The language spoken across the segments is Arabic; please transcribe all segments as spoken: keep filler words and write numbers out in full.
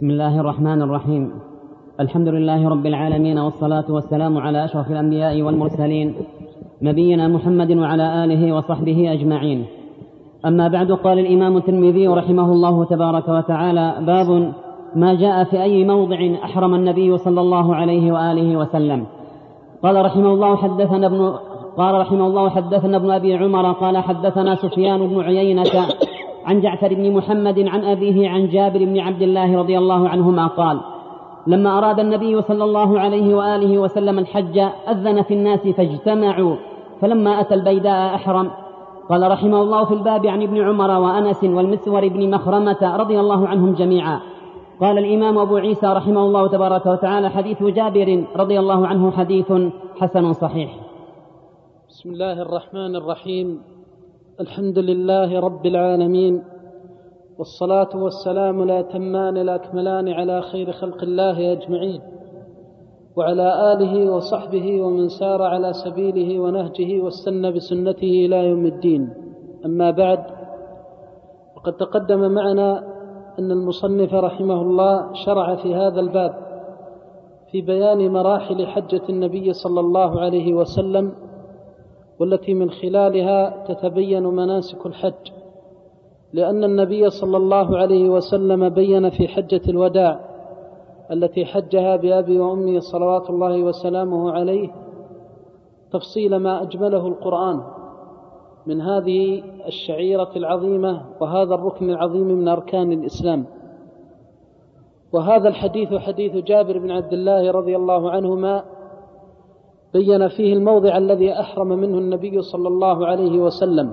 بسم الله الرحمن الرحيم. الحمد لله رب العالمين، والصلاة والسلام على أشرف الأنبياء والمرسلين نبينا محمد وعلى آله وصحبه أجمعين. أما بعد، قال الإمام الترمذي رحمه الله تبارك وتعالى: باب ما جاء في أي موضع أحرم النبي صلى الله عليه وآله وسلم. قال رحمه الله حدثنا ابن قال رحمه الله حدثنا ابن أبي عمر قال حدثنا سفيان بن عيينة عن جعفر بن محمد عن أبيه عن جابر بن عبد الله رضي الله عنهما قال: لما أراد النبي صلى الله عليه وآله وسلم الحج أذن في الناس فاجتمعوا، فلما أتى البيداء أحرم. قال رحمه الله في الباب عن ابن عمر وأنس والمسور بن مخرمة رضي الله عنهم جميعا. قال الإمام أبو عيسى رحمه الله تبارك وتعالى: حديث جابر رضي الله عنه حديث حسن صحيح. بسم الله الرحمن الرحيم. الحمد لله رب العالمين، والصلاة والسلام الأتمان الأكملان على خير خلق الله أجمعين، وعلى آله وصحبه ومن سار على سبيله ونهجه واستنى بسنته إلى يوم الدين. أما بعد، وقد تقدم معنا أن المصنف رحمه الله شرع في هذا الباب في بيان مراحل حجة النبي صلى الله عليه وسلم، والتي من خلالها تتبين مناسك الحج، لأن النبي صلى الله عليه وسلم بين في حجة الوداع التي حجها بأبي وأمي صلوات الله وسلامه عليه تفصيل ما أجمله القرآن من هذه الشعيرة العظيمة وهذا الركن العظيم من أركان الإسلام. وهذا الحديث حديث جابر بن عبد الله رضي الله عنهما بين فيه الموضع الذي أحرم منه النبي صلى الله عليه وسلم.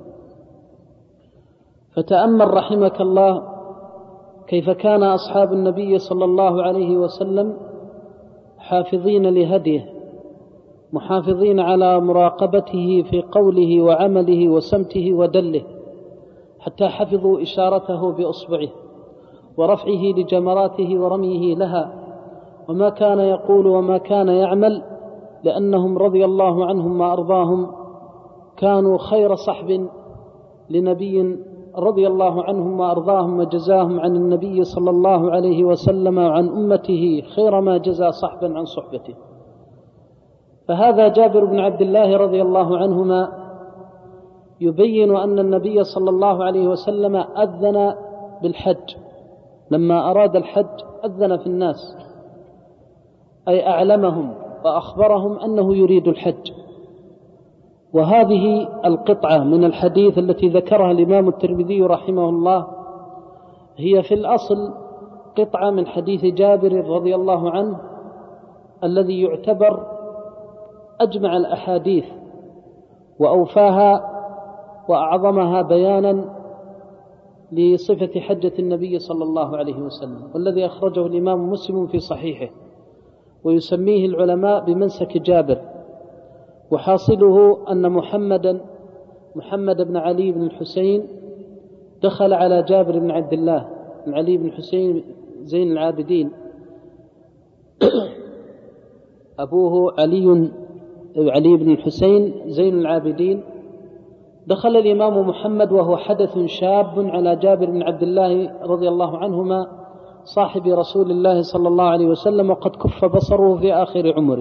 فتأمل رحمك الله كيف كان أصحاب النبي صلى الله عليه وسلم حافظين لهديه، محافظين على مراقبته في قوله وعمله وسمته ودله، حتى حفظوا إشارته بأصبعه ورفعه لجمراته ورميه لها، وما كان يقول وما كان يعمل، لأنهم رضي الله عنهم وأرضاهم كانوا خير صحب لنبي رضي الله عنهم وأرضاهم، وجزاهم عن النبي صلى الله عليه وسلم وعن أمته خير ما جزى صحبا عن صحبته. فهذا جابر بن عبد الله رضي الله عنهما يبين أن النبي صلى الله عليه وسلم أذن بالحج، لما أراد الحج أذن في الناس، أي أعلمهم وأخبرهم أنه يريد الحج. وهذه القطعة من الحديث التي ذكرها الإمام الترمذي رحمه الله هي في الأصل قطعة من حديث جابر رضي الله عنه الذي يعتبر أجمع الأحاديث وأوفاها وأعظمها بيانا لصفة حجة النبي صلى الله عليه وسلم، والذي أخرجه الإمام مسلم في صحيحه، ويسميه العلماء بمنسك جابر. وحاصله أن محمدا محمد بن علي بن الحسين دخل على جابر بن عبد الله بن علي بن الحسين زين العابدين أبوه علي علي بن الحسين زين العابدين. دخل الإمام محمد وهو حدث شاب على جابر بن عبد الله رضي الله عنهما صاحب رسول الله صلى الله عليه وسلم، وقد كف بصره في آخر عمره،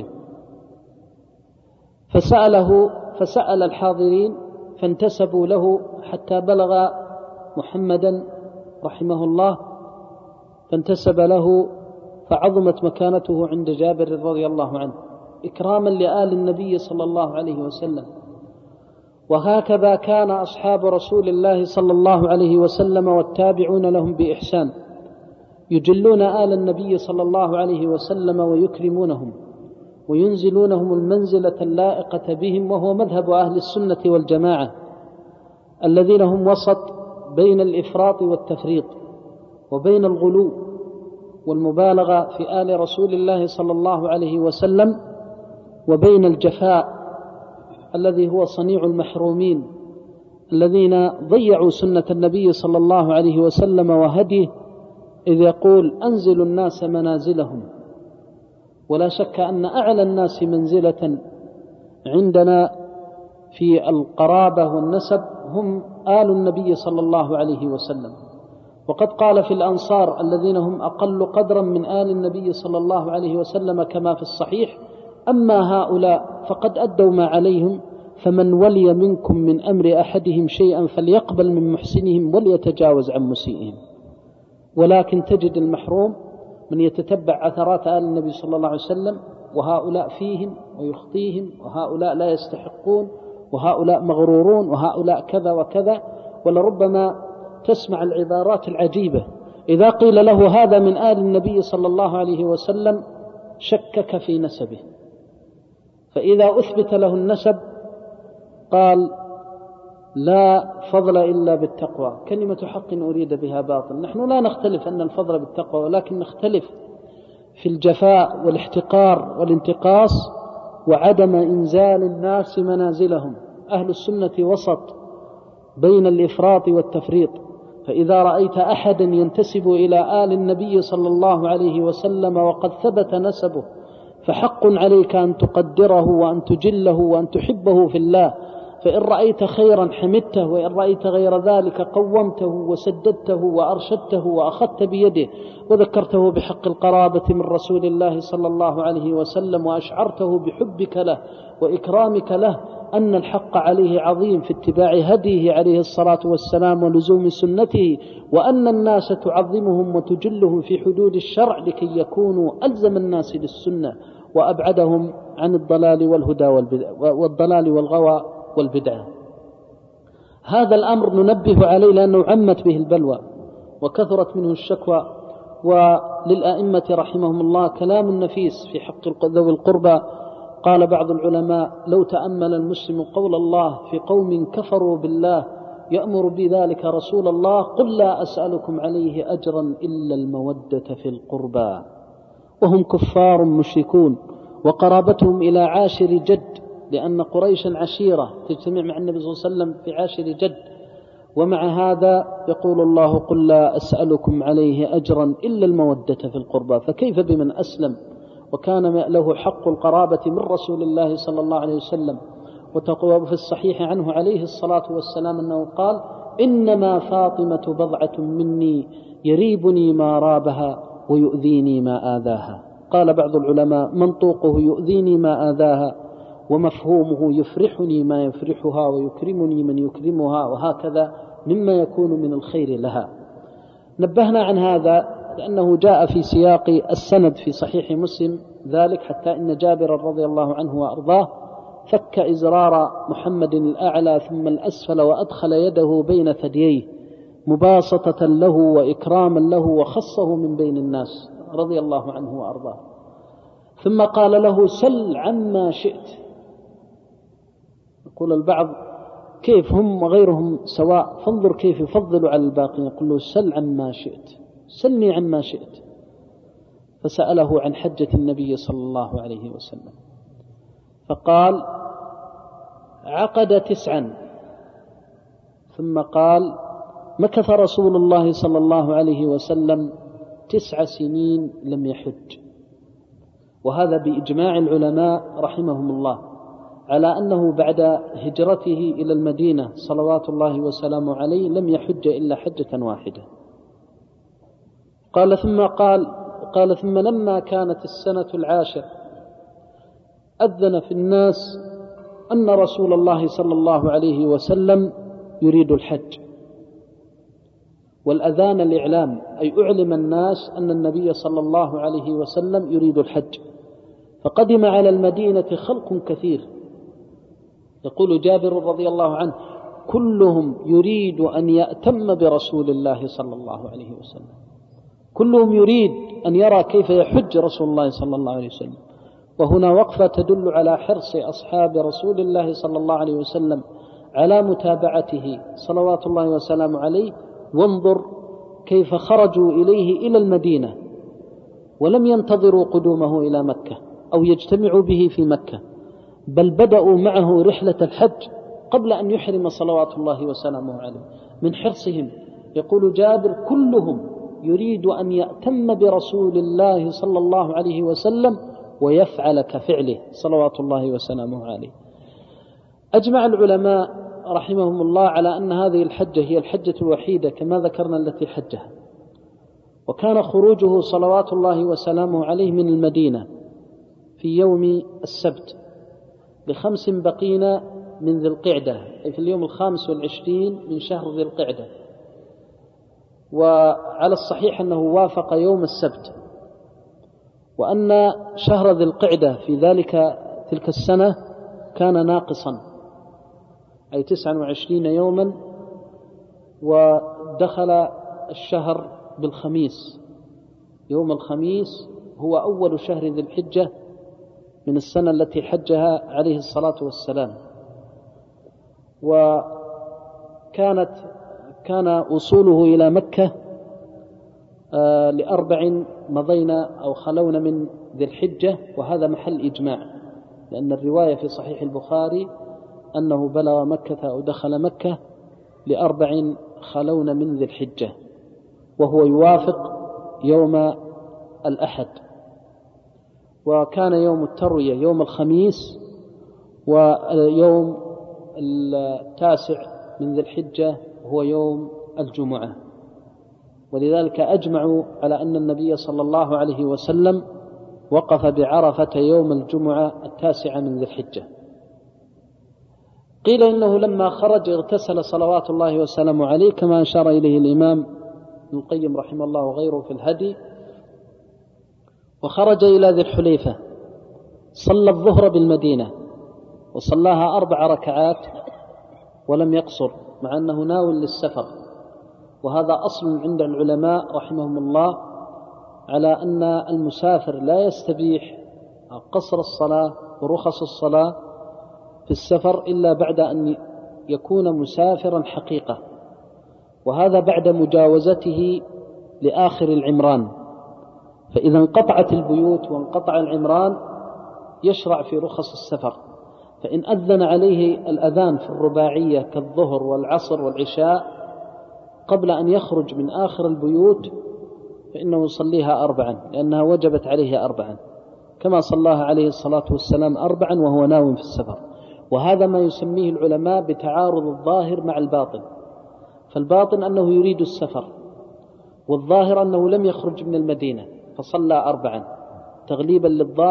فسأله فسأل الحاضرين فانتسبوا له حتى بلغ محمدا رحمه الله، فانتسب له فعظمت مكانته عند جابر رضي الله عنه إكراما لآل النبي صلى الله عليه وسلم. وهكذا كان أصحاب رسول الله صلى الله عليه وسلم والتابعون لهم بإحسان، يجلون آل النبي صلى الله عليه وسلم ويكرمونهم وينزلونهم المنزلة اللائقة بهم، وهو مذهب أهل السنة والجماعة الذين هم وسط بين الإفراط والتفريط، وبين الغلو والمبالغة في آل رسول الله صلى الله عليه وسلم، وبين الجفاء الذي هو صنيع المحرومين الذين ضيعوا سنة النبي صلى الله عليه وسلم وهديه، إذ يقول: أنزلوا الناس منازلهم. ولا شك أن أعلى الناس منزلة عندنا في القرابة والنسب هم آل النبي صلى الله عليه وسلم، وقد قال في الأنصار الذين هم أقل قدرا من آل النبي صلى الله عليه وسلم كما في الصحيح: أما هؤلاء فقد أدوا ما عليهم، فمن ولي منكم من أمر أحدهم شيئا فليقبل من محسنهم وليتجاوز عن مسيئهم. ولكن تجد المحروم من يتتبع عثرات آل النبي صلى الله عليه وسلم، وهؤلاء فيهم ويخطيهم، وهؤلاء لا يستحقون، وهؤلاء مغرورون، وهؤلاء كذا وكذا. ولربما تسمع العبارات العجيبة: إذا قيل له هذا من آل النبي صلى الله عليه وسلم شكك في نسبه، فإذا أثبت له النسب قال: لا فضل إلا بالتقوى. كلمة حق أريد بها باطل. نحن لا نختلف أن الفضل بالتقوى، ولكن نختلف في الجفاء والاحتقار والانتقاص وعدم إنزال الناس منازلهم. أهل السنة وسط بين الإفراط والتفريط، فإذا رأيت أحدا ينتسب إلى آل النبي صلى الله عليه وسلم وقد ثبت نسبه فحق عليك أن تقدره وأن تجله وأن تحبه في الله. فإن رأيت خيرا حمدته، وإن رأيت غير ذلك قومته وسددته وأرشدته وأخذت بيده وذكرته بحق القرابة من رسول الله صلى الله عليه وسلم، وأشعرته بحبك له وإكرامك له، أن الحق عليه عظيم في اتباع هديه عليه الصلاة والسلام ولزوم سنته، وأن الناس تعظمهم وتجلهم في حدود الشرع لكي يكونوا ألزم الناس للسنة وأبعدهم عن الضلال والهدى والضلال والغوى والبدعة. هذا الأمر ننبه عليه لأنه عمت به البلوى وكثرت منه الشكوى. وللأئمة رحمهم الله كلام نفيس في حق ذوي القربى. قال بعض العلماء: لو تأمل المسلم قول الله في قوم كفروا بالله يأمر بذلك رسول الله: قل لا أسألكم عليه أجرا إلا المودة في القربى، وهم كفار مشركون وقرابتهم إلى عاشر جد، لأن قريشا عشيرة تجتمع مع النبي صلى الله عليه وسلم في عاشر جد. ومع هذا يقول الله: قل لا أسألكم عليه أجرا إلا المودة في القربى. فكيف بمن أسلم وكان له حق القرابة من رسول الله صلى الله عليه وسلم؟ وتقوى في الصحيح عنه عليه الصلاة والسلام أنه قال: إنما فاطمة بضعة مني يريبني ما رابها ويؤذيني ما آذاها. قال بعض العلماء: منطوقه يؤذيني ما آذاها، ومفهومه يفرحني ما يفرحها ويكرمني من يكرمها، وهكذا مما يكون من الخير لها. نبهنا عن هذا لأنه جاء في سياق السند في صحيح مسلم ذلك، حتى إن جابر رضي الله عنه وأرضاه فك إزرار محمد الأعلى ثم الأسفل وأدخل يده بين ثدييه مباسطة له وإكراما له، وخصه من بين الناس رضي الله عنه وأرضاه. ثم قال له: سل عما شئت. يقول البعض: كيف هم وغيرهم سواء؟ فانظر كيف يفضل على الباقين. يقول له: سل عما شئت، سلني عما شئت. فسأله عن حجة النبي صلى الله عليه وسلم، فقال: عقد تسعا. ثم قال: مكث رسول الله صلى الله عليه وسلم تسع سنين لم يحج. وهذا بإجماع العلماء رحمهم الله على أنه بعد هجرته إلى المدينة صلوات الله وسلامه عليه لم يحج إلا حجة واحدة. قال ثم قال قال ثم لما كانت السنة العاشر أذن في الناس أن رسول الله صلى الله عليه وسلم يريد الحج. والأذان الإعلام، أي أعلم الناس أن النبي صلى الله عليه وسلم يريد الحج. فقدم على المدينة خلق كثير. يقول جابر رضي الله عنه: كلهم يريد أن يأتم برسول الله صلى الله عليه وسلم، كلهم يريد أن يرى كيف يحج رسول الله صلى الله عليه وسلم. وهنا وقفة تدل على حرص أصحاب رسول الله صلى الله عليه وسلم على متابعته صلوات الله وسلامه عليه. وانظر كيف خرجوا إليه إلى المدينة ولم ينتظروا قدومه إلى مكة أو يجتمعوا به في مكة، بل بدأوا معه رحلة الحج قبل أن يحرم صلوات الله وسلامه عليه من حرصهم. يقول جابر: كلهم يريد أن يأتم برسول الله صلى الله عليه وسلم ويفعل كفعله صلوات الله وسلامه عليه. أجمع العلماء رحمهم الله على أن هذه الحجة هي الحجة الوحيدة كما ذكرنا التي حجها، وكان خروجه صلوات الله وسلامه عليه من المدينة في يوم السبت بخمس بقين من ذي القعدة، أي في اليوم الخامس والعشرين من شهر ذي القعدة، وعلى الصحيح أنه وافق يوم السبت، وأن شهر ذي القعدة في ذلك تلك السنة كان ناقصا، أي تسعة وعشرين يوما، ودخل الشهر بالخميس. يوم الخميس هو أول شهر ذي الحجة من السنة التي حجها عليه الصلاة والسلام. وكانت كان وصوله إلى مكة آه لأربع مضينا أو خلون من ذي الحجة، وهذا محل إجماع، لأن الرواية في صحيح البخاري أنه بلغ مكة أو دخل مكة لأربع خلون من ذي الحجة، وهو يوافق يوم الأحد. وكان يوم التروية يوم الخميس، ويوم التاسع من ذي الحجة هو يوم الجمعة. ولذلك أجمعوا على أن النبي صلى الله عليه وسلم وقف بعرفة يوم الجمعة التاسع من ذي الحجة. قيل إنه لما خرج اغتسل صلوات الله وسلامه عليه، كما أشار إليه الإمام ابن القيم رحمه الله وغيره في الهدي، وخرج إلى ذي الحليفة، صلى الظهر بالمدينة وصلاها أربع ركعات ولم يقصر، مع أنه ناوٍ للسفر. وهذا أصل عند العلماء رحمهم الله على أن المسافر لا يستبيح قصر الصلاة ورخص الصلاة في السفر إلا بعد أن يكون مسافرا حقيقة، وهذا بعد مجاوزته لآخر العمران. فإذا انقطعت البيوت وانقطع العمران يشرع في رخص السفر. فإن أذن عليه الأذان في الرباعية كالظهر والعصر والعشاء قبل أن يخرج من آخر البيوت فإنه يصليها أربعا، لأنها وجبت عليه أربعا، كما صلاها عليه الصلاة والسلام أربعا وهو ناوٍ في السفر. وهذا ما يسميه العلماء بتعارض الظاهر مع الباطن. فالباطن أنه يريد السفر، والظاهر أنه لم يخرج من المدينة فصلى أربعا تغليبا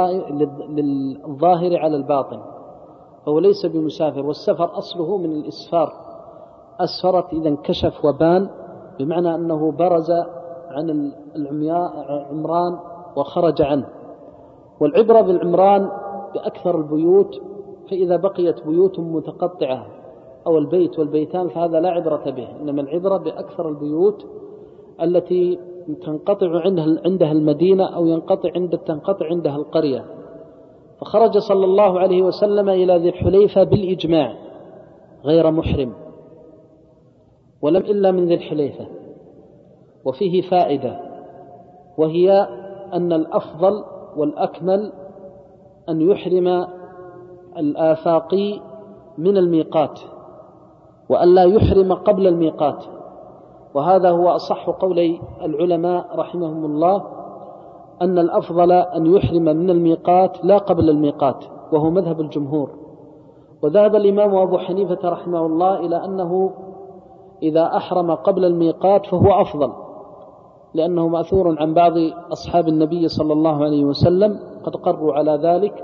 للظاهر على الباطن، فهو ليس بمسافر. والسفر أصله من الإسفار، أسفرت إذا انكشف وبان، بمعنى أنه برز عن العمران وخرج عنه. والعبرة بالعمران بأكثر البيوت، فإذا بقيت بيوت متقطعة أو البيت والبيتان فهذا لا عبرة به، إنما العبرة بأكثر البيوت التي تنقطع عندها المدينة أو ينقطع عند تنقطع عندها القرية. فخرج صلى الله عليه وسلم إلى ذي الحليفة بالإجماع غير محرم، ولم إلا من ذي الحليفة. وفيه فائدة، وهي أن الأفضل والأكمل أن يحرم الآفاقي من الميقات، وأن لا يحرم قبل الميقات. وهذا هو أصح قولي العلماء رحمهم الله، أن الأفضل أن يحرم من الميقات لا قبل الميقات، وهو مذهب الجمهور. وذهب الإمام أبو حنيفة رحمه الله إلى أنه إذا أحرم قبل الميقات فهو أفضل، لأنه مأثور عن بعض أصحاب النبي صلى الله عليه وسلم قد قروا على ذلك،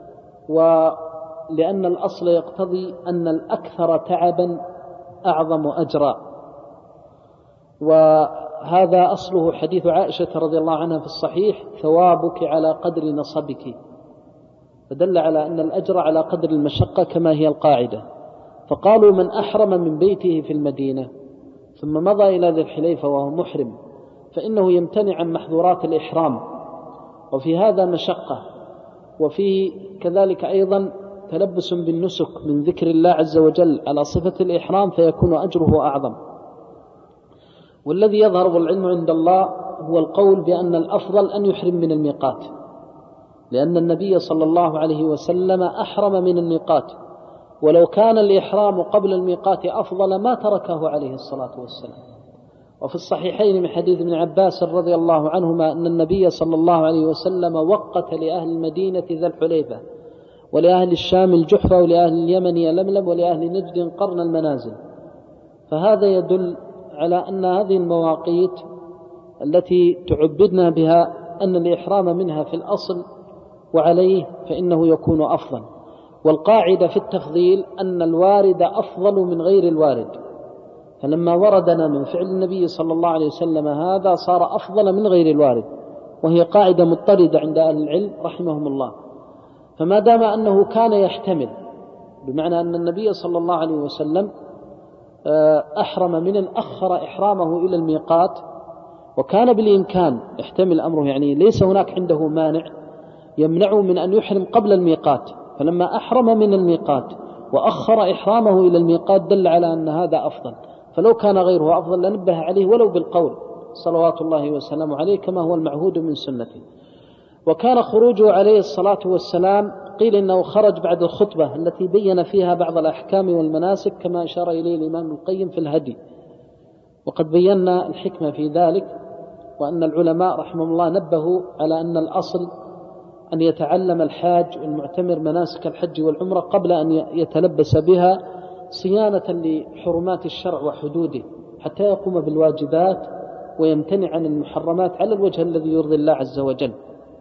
ولأن الأصل يقتضي أن الأكثر تعبا أعظم أجرا. وهذا أصله حديث عائشة رضي الله عنها في الصحيح: ثوابك على قدر نصبك، فدل على أن الأجر على قدر المشقة كما هي القاعدة. فقالوا من أحرم من بيته في المدينة ثم مضى إلى ذي الحليفة وهو محرم فإنه يمتنع عن محظورات الإحرام، وفي هذا مشقة، وفيه كذلك أيضا تلبس بالنسك من ذكر الله عز وجل على صفة الإحرام، فيكون أجره أعظم. والذي يظهر العلم عند الله هو القول بأن الأفضل أن يحرم من الميقات، لأن النبي صلى الله عليه وسلم أحرم من الميقات، ولو كان الإحرام قبل الميقات أفضل ما تركه عليه الصلاة والسلام. وفي الصحيحين من حديث ابن عباس رضي الله عنهما أن النبي صلى الله عليه وسلم وقت لأهل المدينة ذا الحليفة، ولأهل الشام الجحفة، ولأهل اليمن يلملم، ولأهل نجد قرن المنازل. فهذا يدل على أن هذه المواقيت التي تعبدنا بها أن الإحرام منها في الأصل وعليه فإنه يكون أفضل. والقاعدة في التفضيل أن الوارد أفضل من غير الوارد، فلما وردنا من فعل النبي صلى الله عليه وسلم هذا صار أفضل من غير الوارد، وهي قاعدة مضطردة عند أهل العلم رحمهم الله. فما دام أنه كان يحتمل، بمعنى أن النبي صلى الله عليه وسلم أحرم من أخر إحرامه إلى الميقات، وكان بالإمكان يحتمل أمره، يعني ليس هناك عنده مانع يمنعه من أن يحرم قبل الميقات، فلما أحرم من الميقات وأخر إحرامه إلى الميقات دل على أن هذا أفضل. فلو كان غيره أفضل لنبه عليه ولو بالقول صلوات الله وسلامه عليه كما هو المعهود من سنته. وكان خروجه عليه الصلاة والسلام قيل إنه خرج بعد الخطبة التي بين فيها بعض الأحكام والمناسك كما أشار إليه الإمام القيم في الهدي، وقد بينا الحكمة في ذلك، وأن العلماء رحمهم الله نبهوا على أن الأصل أن يتعلم الحاج والمعتمر مناسك الحج والعمرة قبل أن يتلبس بها صيانة لحرمات الشرع وحدوده، حتى يقوم بالواجبات ويمتنع عن المحرمات على الوجه الذي يرضي الله عز وجل،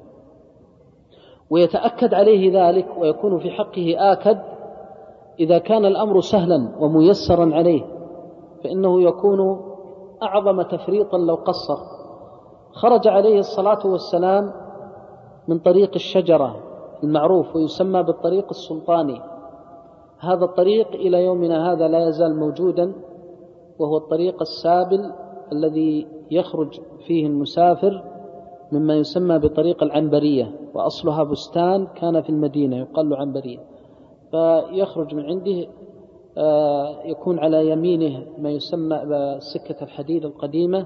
ويتأكد عليه ذلك ويكون في حقه آكد إذا كان الأمر سهلا وميسرا عليه، فإنه يكون أعظم تفريطا لو قصر. خرج عليه الصلاة والسلام من طريق الشجرة المعروف ويسمى بالطريق السلطاني. هذا الطريق إلى يومنا هذا لا يزال موجودا، وهو الطريق السابل الذي يخرج فيه المسافر مما يسمى بطريق العنبرية، وأصلها بستان كان في المدينة يقال له عنبرية، فيخرج من عنده يكون على يمينه ما يسمى بسكة الحديد القديمة،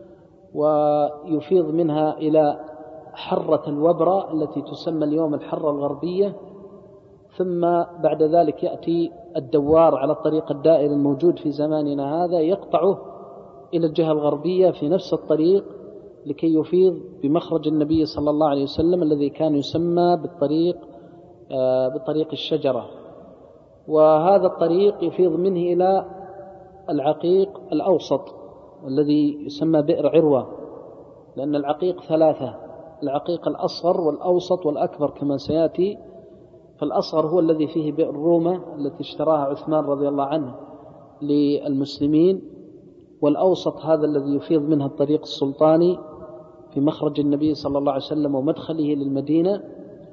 ويفيض منها إلى حرة الوبرة التي تسمى اليوم الحرة الغربية، ثم بعد ذلك يأتي الدوار على الطريق الدائري الموجود في زماننا هذا يقطعه إلى الجهة الغربية في نفس الطريق لكي يفيض بمخرج النبي صلى الله عليه وسلم الذي كان يسمى بالطريق بطريق الشجرة. وهذا الطريق يفيض منه إلى العقيق الأوسط الذي يسمى بئر عروة، لأن العقيق ثلاثة: العقيق الأصغر والأوسط والأكبر كما سيأتي. فالأصغر هو الذي فيه بئر رومة التي اشتراها عثمان رضي الله عنه للمسلمين، والأوسط هذا الذي يفيض منها الطريق السلطاني في مخرج النبي صلى الله عليه وسلم ومدخله للمدينة،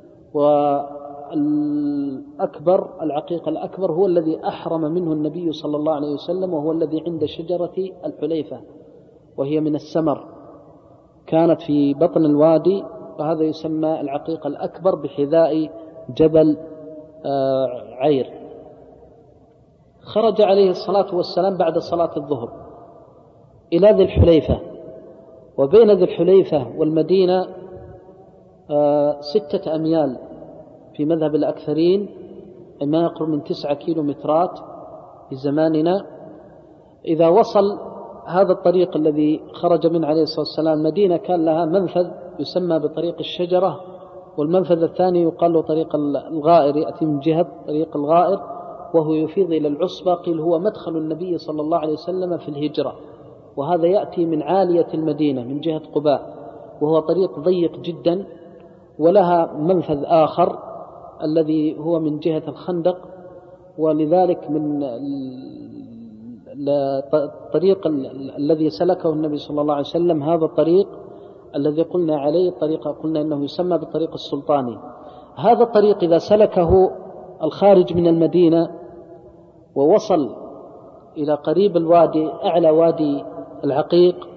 والأكبر العقيق الأكبر هو الذي أحرم منه النبي صلى الله عليه وسلم، وهو الذي عند شجرة الحليفة وهي من السمر، كانت في بطن الوادي، وهذا يسمى العقيق الأكبر بحذاء جبل عير. خرج عليه الصلاة والسلام بعد صلاة الظهر إلى ذي الحليفة، وبين ذي الحليفة والمدينة ستة أميال في مذهب الأكثرين، ما يقرب من تسعة كيلومترات في زماننا. إذا وصل هذا الطريق الذي خرج من عليه الصلاة والسلام مدينة كان لها منفذ يسمى بطريق الشجرة، والمنفذ الثاني يقال له طريق الغائر، يأتي من جهة طريق الغائر وهو يفيض إلى العصبة، قيل هو مدخل النبي صلى الله عليه وسلم في الهجرة، وهذا يأتي من عالية المدينة من جهة قباء، وهو طريق ضيق جدا، ولها منفذ آخر الذي هو من جهة الخندق. ولذلك من الطريق الذي سلكه النبي صلى الله عليه وسلم هذا الطريق الذي قلنا عليه الطريق قلنا إنه يسمى بالطريق السلطاني. هذا الطريق إذا سلكه الخارج من المدينة ووصل إلى قريب الوادي أعلى وادي العقيق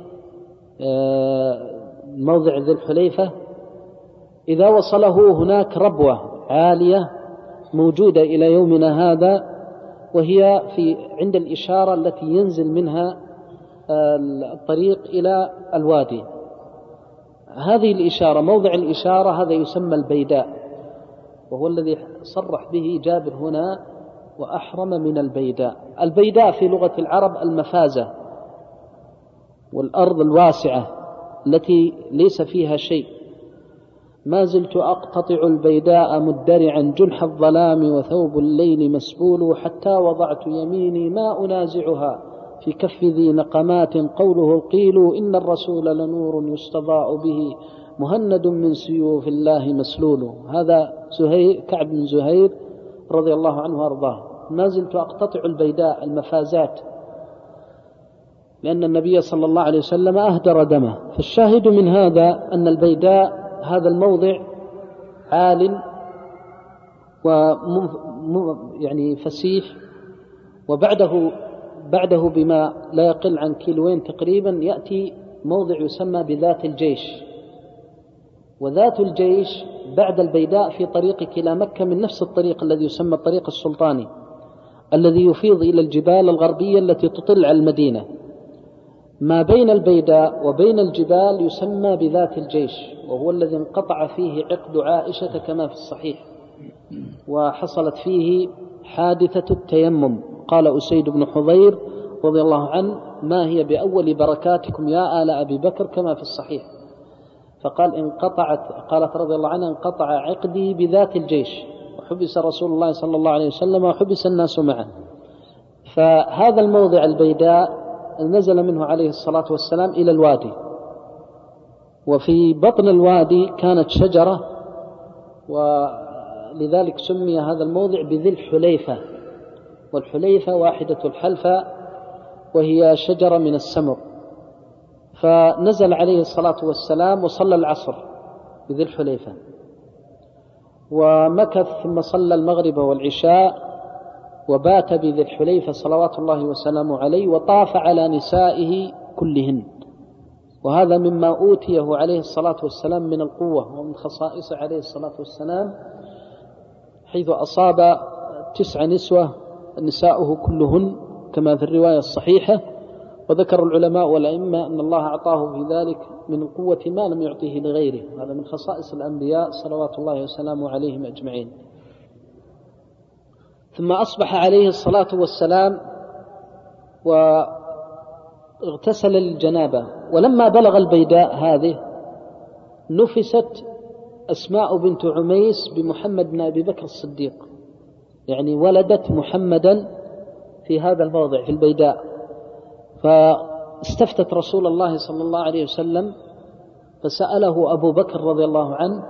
موضع ذي الحليفة، إذا وصله هناك ربوة عالية موجودة إلى يومنا هذا، وهي في عند الإشارة التي ينزل منها الطريق إلى الوادي. هذه الإشارة موضع الإشارة هذا يسمى البيداء، وهو الذي صرح به جابر هنا وأحرم من البيداء. البيداء في لغة العرب المفازة والأرض الواسعة التي ليس فيها شيء. ما زلت أقتطع البيداء مدرعا جنح الظلام وثوب الليل مسبول، حتى وضعت يميني ما أنازعها في كف ذي نقمات قوله القيل إن الرسول لنور يستضاء به مهند من سيوف الله مسلول. هذا زهير كعب بن زهير رضي الله عنه وأرضاه. ما زلت أقتطع البيداء المفازات لأن النبي صلى الله عليه وسلم أهدر دمه. فالشاهد من هذا أن البيداء هذا الموضع عال ويعني فسيح، وبعده بعده بما لا يقل عن كيلوين تقريبا يأتي موضع يسمى بذات الجيش. وذات الجيش بعد البيداء في طريقك إلى مكة من نفس الطريق الذي يسمى الطريق السلطاني الذي يفيض إلى الجبال الغربية التي تطل على المدينة. ما بين البيداء وبين الجبال يسمى بذات الجيش، وهو الذي انقطع فيه عقد عائشة كما في الصحيح، وحصلت فيه حادثة التيمم. قال أسيد بن حضير رضي الله عنه ما هي بأول بركاتكم يا آل أبي بكر كما في الصحيح، فقال انقطعت قالت رضي الله عنها انقطع عقدي بذات الجيش، وحبس رسول الله صلى الله عليه وسلم وحبس الناس معه. فهذا الموضع البيداء نزل منه عليه الصلاة والسلام إلى الوادي، وفي بطن الوادي كانت شجرة، ولذلك سمي هذا الموضع بذي الحليفة. والحليفة واحدة الحلفة، وهي شجرة من السمر. فنزل عليه الصلاة والسلام وصلى العصر بذي الحليفة، ومكث ثم صلى المغرب والعشاء وبات بذي الحليفة صلوات الله وسلامه عليه، وطاف على نسائه كلهن. وهذا مما أوتيه عليه الصلاة والسلام من القوة ومن خصائصه عليه الصلاة والسلام، حيث أصاب تسع نسوة نساؤه كلهن كما في الرواية الصحيحة. وذكر العلماء والأئمة أن الله أعطاه في ذلك من القوة ما لم يعطيه لغيره. هذا من خصائص الأنبياء صلوات الله وسلامه عليهم أجمعين. ثم أصبح عليه الصلاة والسلام واغتسل للجنابة. ولما بلغ البيداء هذه نفست أسماء بنت عميس بمحمد بن أبي بكر الصديق، يعني ولدت محمدا في هذا الموضع في البيداء. فاستفتت رسول الله صلى الله عليه وسلم، فسأله أبو بكر رضي الله عنه،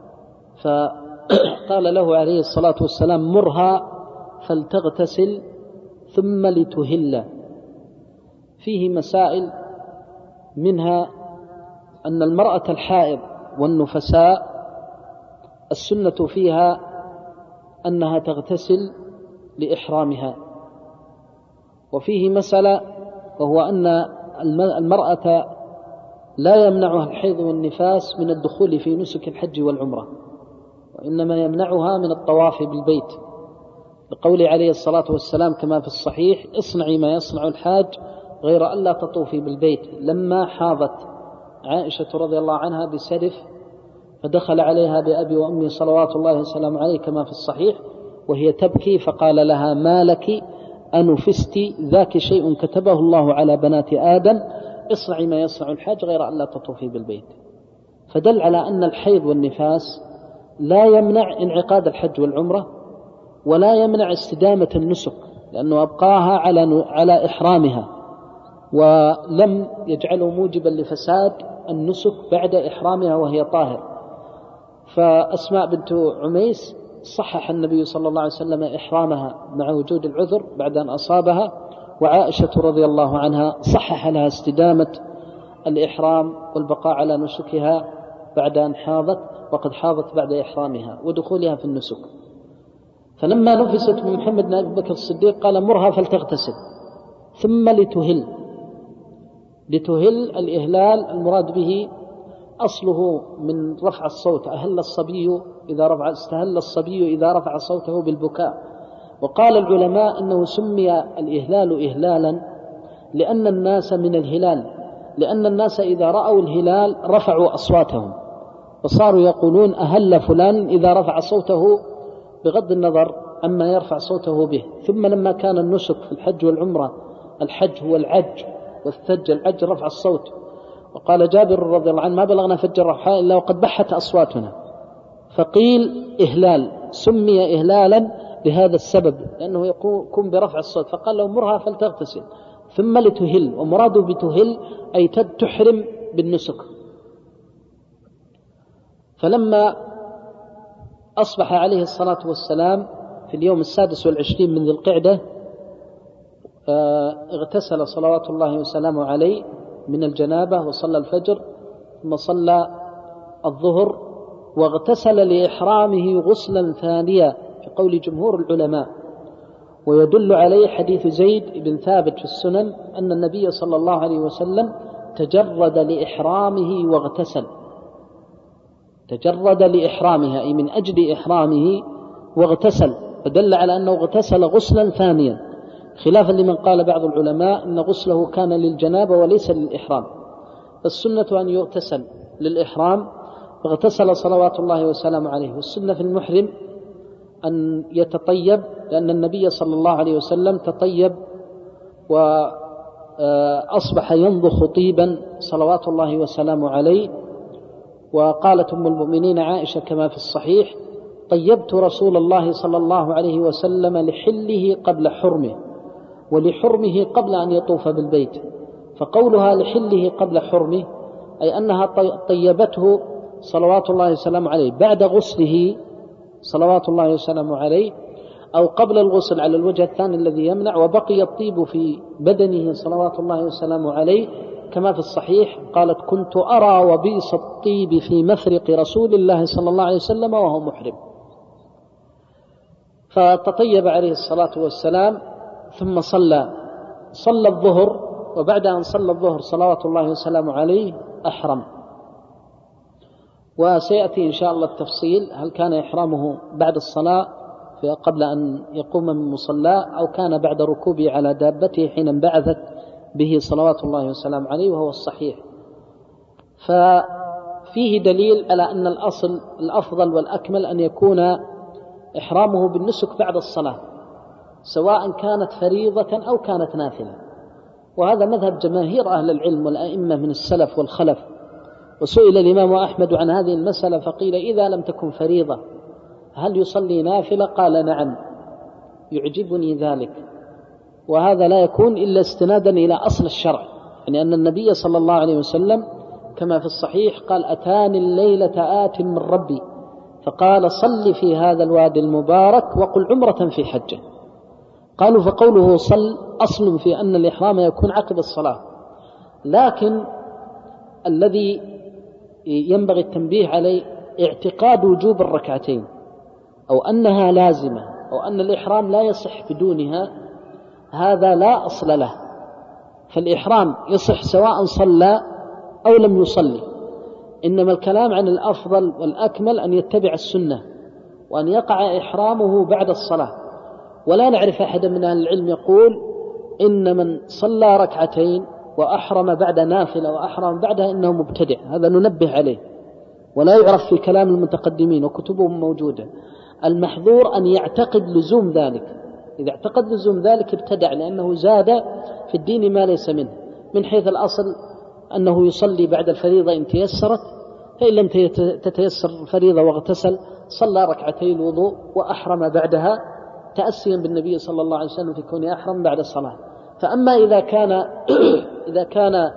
فقال له عليه الصلاة والسلام مرها فلتغتسل ثم لتهل. فيه مسائل، منها أن المرأة الحائض والنفساء السنة فيها أنها تغتسل لإحرامها. وفيه مسألة، وهو أن المرأة لا يمنعها الحيض والنفاس من الدخول في نسك الحج والعمرة، وإنما يمنعها من الطواف بالبيت، لقول عليه الصلاة والسلام كما في الصحيح اصنعي ما يصنع الحاج غير أن لا تطوفي بالبيت. لما حاضت عائشة رضي الله عنها بسرف فدخل عليها بأبي وأمي صلوات الله وسلامه عليه كما في الصحيح وهي تبكي، فقال لها ما لك أنفست، ذاك شيء كتبه الله على بنات آدم، اصنعي ما يصنع الحاج غير أن لا تطوفي بالبيت. فدل على أن الحيض والنفاس لا يمنع انعقاد الحج والعمرة، ولا يمنع استدامة النسك، لأنه أبقاها على على إحرامها، ولم يجعله موجبا لفساد النسك بعد إحرامها وهي طاهر. فأسماء بنت عميس صحح النبي صلى الله عليه وسلم إحرامها مع وجود العذر بعد أن أصابها، وعائشة رضي الله عنها صحح لها استدامة الإحرام والبقاء على نسكها بعد أن حاضت، وقد حاضت بعد إحرامها ودخولها في النسك. فلما نفست من محمد بن أبي بكر الصديق قال مرها فلتغتسل ثم لتهل. لتهل الإهلال المراد به أصله من رفع الصوت، أهل الصبي إذا رفع استهل الصبي إذا رفع صوته بالبكاء. وقال العلماء إنه سمي الإهلال إهلالا لأن الناس من الهلال، لأن الناس إذا رأوا الهلال رفعوا أصواتهم، وصاروا يقولون أهل فلان إذا رفع صوته بغض النظر عما يرفع صوته به. ثم لما كان النسك في الحج والعمرة، الحج هو العج والثج، العج رفع الصوت. وقال جابر رضي الله عنه ما بلغنا فج الرحاء إلا وقد بحت أصواتنا، فقيل إهلال، سمي إهلالا لهذا السبب لأنه يكون برفع الصوت. فقال له مرها فلتغتسل ثم لتهل، ومراده بتهل أي تحرم بالنسك. فلما أصبح عليه الصلاة والسلام في اليوم السادس والعشرين من ذي القعدة اغتسل صلوات الله وسلامه عليه من الجنابة وصلى الفجر، ثم صلى الظهر، واغتسل لإحرامه غسلا ثانيا في قول جمهور العلماء. ويدل عليه حديث زيد بن ثابت في السنن أن النبي صلى الله عليه وسلم تجرد لإحرامه واغتسل، تجرد لإحرامها أي من أجل إحرامه واغتسل، فدل على أنه اغتسل غسلا ثانيا، خلافا لمن قال بعض العلماء أن غسله كان للجنابة وليس للإحرام. السنة أن يغتسل للإحرام، فاغتسل صلوات الله وسلامه عليه. والسنة في المحرم أن يتطيب، لأن النبي صلى الله عليه وسلم تطيب وأصبح ينضخ طيبا صلوات الله وسلامه عليه. وقالت أم المؤمنين عائشة كما في الصحيح: طيبت رسول الله صلى الله عليه وسلم لحله قبل حرمه، ولحرمه قبل أن يطوف بالبيت. فقولها لحله قبل حرمه أي أنها طيبته صلوات الله وسلامه عليه بعد غسله صلوات الله وسلامه عليه، أو قبل الغسل على الوجه الثاني الذي يمنع، وبقي الطيب في بدنه صلوات الله وسلامه عليه كما في الصحيح. قالت: كنت أرى وبيص الطيب في مفرق رسول الله صلى الله عليه وسلم وهو محرم. فتطيب عليه الصلاة والسلام ثم صلى صلى الظهر، وبعد أن صلى الظهر صلوات الله وسلامه عليه أحرم. وسيأتي إن شاء الله التفصيل، هل كان إحرامه بعد الصلاة قبل أن يقوم من مصلاه، أو كان بعد ركوبه على دابته حين انبعثت به صلوات الله وسلامه عليه، وهو الصحيح. ففيه دليل على أن الأصل الأفضل والأكمل أن يكون إحرامه بالنسك بعد الصلاة، سواء كانت فريضة أو كانت نافلة. وهذا مذهب جماهير أهل العلم والأئمة من السلف والخلف. وسئل الإمام أحمد عن هذه المسألة فقيل: إذا لم تكن فريضة هل يصلي نافلة؟ قال: نعم، يعجبني ذلك. وهذا لا يكون إلا استنادا إلى أصل الشرع، يعني أن النبي صلى الله عليه وسلم كما في الصحيح قال: أتاني الليلة آت من ربي فقال: صل في هذا الوادي المبارك وقل عمرة في حجة. قالوا: فقوله صل أصل في أن الإحرام يكون عقب الصلاة، لكن الذي ينبغي التنبيه عليه اعتقاد وجوب الركعتين، أو أنها لازمة، أو أن الإحرام لا يصح بدونها، هذا لا أصل له. فالإحرام يصح سواء صلى أو لم يصلي، إنما الكلام عن الأفضل والأكمل أن يتبع السنة وأن يقع إحرامه بعد الصلاة. ولا نعرف أحدا من أهل العلم يقول إن من صلى ركعتين وأحرم بعد نافلة وأحرم بعدها إنه مبتدع، هذا ننبه عليه، ولا يعرف في كلام المتقدمين وكتبهم موجودة. المحظور أن يعتقد لزوم ذلك، إذا اعتقد لزوم ذلك ابتدع، لأنه زاد في الدين ما ليس منه. من حيث الأصل أنه يصلي بعد الفريضة إن تيسرت، فإن لم تتيسر الفريضة واغتسل صلى ركعتي الوضوء وأحرم بعدها تأسيا بالنبي صلى الله عليه وسلم في كونه أحرم بعد الصلاة. فأما إذا كان إذا كان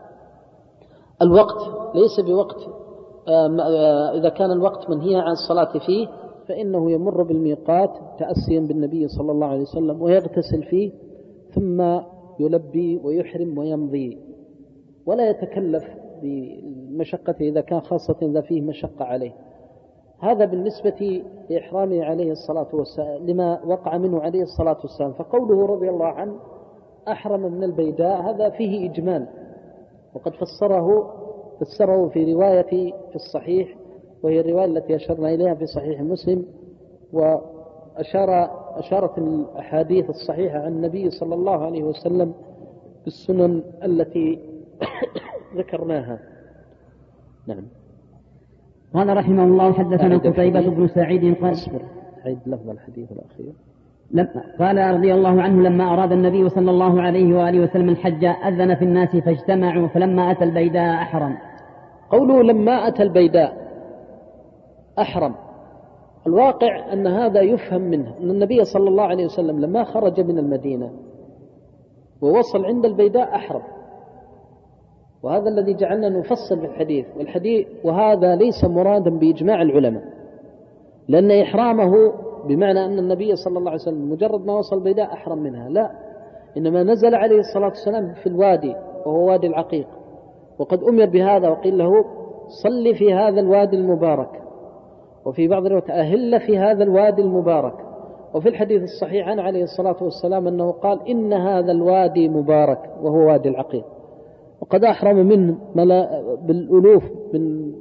الوقت ليس بوقت، إذا كان الوقت منهي عن الصلاة فيه، فإنه يمر بالميقات تأسيا بالنبي صلى الله عليه وسلم ويغتسل فيه، ثم يلبي ويحرم ويمضي، ولا يتكلف بمشقته إذا كان خاصة إذا فيه مشقة عليه. هذا بالنسبة لإحرامه عليه الصلاة والسلام لما وقع منه عليه الصلاة والسلام. فقوله رضي الله عنه أحرم من البيداء هذا فيه إجمال، وقد فسره فسره في رواية في الصحيح، وهي الرواية التي أشرنا إليها في صحيح مسلم. وأشار أشارت الأحاديث الصحيحة عن النبي صلى الله عليه وسلم بالسنن التي ذكرناها. نعم. قال رحمه الله: حدثنا قتيبة بن سعيد قال عيد لفظ الحديث الأخير. قال رضي الله عنه: لما أراد النبي صلى الله عليه وآله وسلم الحج أذن في الناس فاجتمعوا، فلما أتى البيداء أحرم. قوله لما أتى البيداء أحرم، الواقع أن هذا يفهم منه أن النبي صلى الله عليه وسلم لما خرج من المدينة ووصل عند البيداء أحرم. وهذا الذي جعلنا نفصل في الحديث والحديث وهذا ليس مرادا بإجماع العلماء، لأن إحرامه بمعنى أن النبي صلى الله عليه وسلم مجرد ما وصل البيداء أحرم منها، لا، إنما نزل عليه الصلاة والسلام في الوادي وهو وادي العقيق، وقد أمر بهذا وقيل له صل في هذا الوادي المبارك، وفي بعض الروايات أهل في هذا الوادي المبارك. وفي الحديث الصحيح عن عليه الصلاة والسلام أنه قال إن هذا الوادي مبارك وهو وادي العقيق، وقد أحرم منه بالألوف من